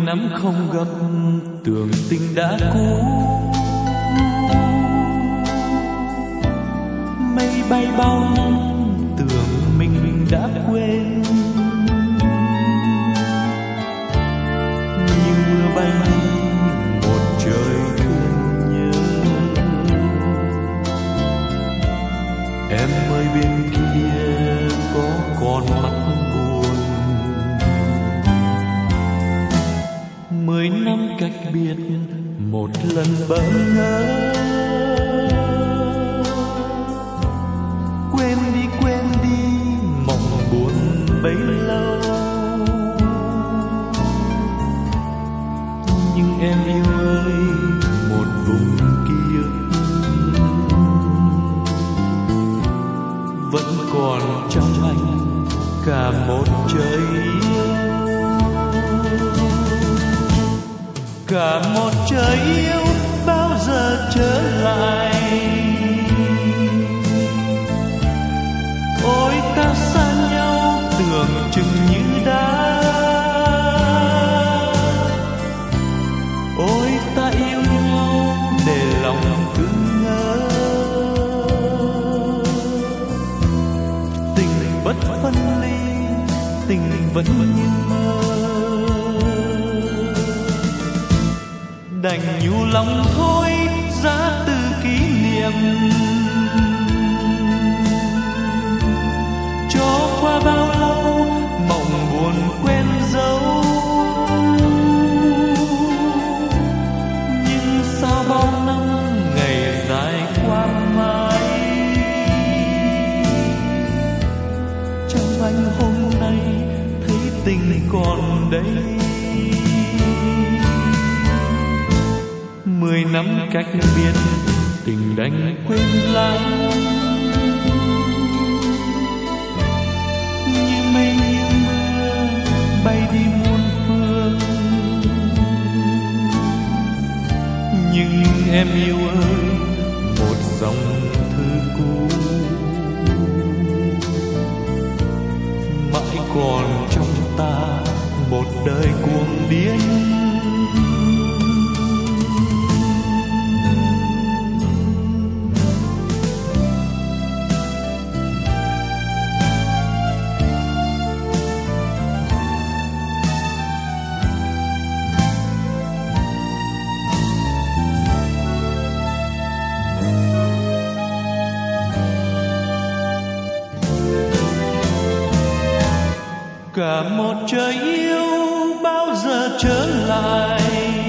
năm không gặp, tưởng tình đã cũ. Mây bay bao năm, tưởng mình đã quên. Nhưng mưa bay một trời thương nhớ. Em ơi bên kia có còn mắt buồn. 10 năm cách biệt, một lần bỡ ngỡ. Quên đi mộng buồn bấy lâu. Nhưng em yêu ơi, một vùng ký ức vẫn còn trong anh cả một trời yêu. Cả một trời yêu bao giờ trở lại. Ôi ta xa nhau tưởng chừng như đã. Ôi ta yêu nhau để lòng cứ ngỡ. Tình bất phân ly, tình vẫn như mơ. Đành nhu lòng thôi, giá từ kỷ niệm. Cho qua bao lâu mộng buồn quen dấu. Nhưng sao bao năm ngày dài qua mãi. Trong anh hôm nay thấy tình còn đây. 10 năm cách biệt, tình đành quên lãng. Như mây như mưa bay đi muôn phương. Nhưng em yêu ơi, một dòng thư cũ mãi còn trong ta một đời cuồng điên. Cả một trời yêu bao giờ trở lại.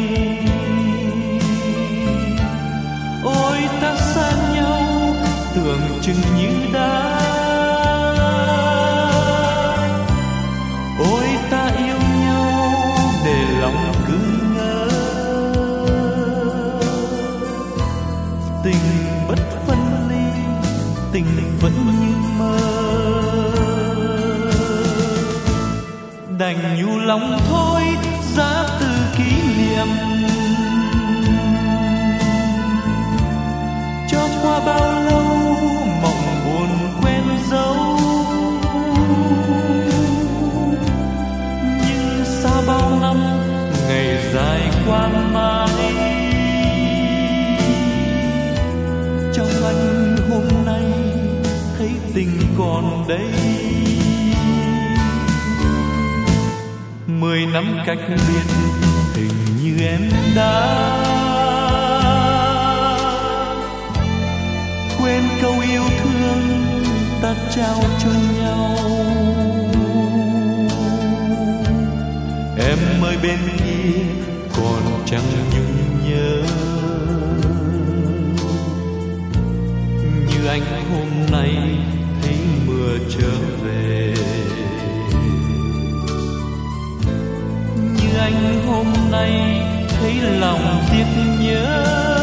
Ôi ta xa nhau tưởng chừng như đã. Ôi ta yêu nhau để lòng cứ ngỡ. Tình bất phân ly, tình vẫn như mơ. Đành nhu lòng thôi, giá từ kỷ niệm. Cho qua bao lâu mộng buồn quen dấu. Nhưng sao bao năm ngày dài qua mãi. Trong anh hôm nay thấy tình còn đây. 10 năm cách biệt, hình như em đã quên câu yêu thương ta trao cho nhau. Em ơi bên kia còn chẳng nhung nhớ. Như anh hôm nay thấy mưa trở về. Anh hôm nay thấy lòng tiếc nhớ.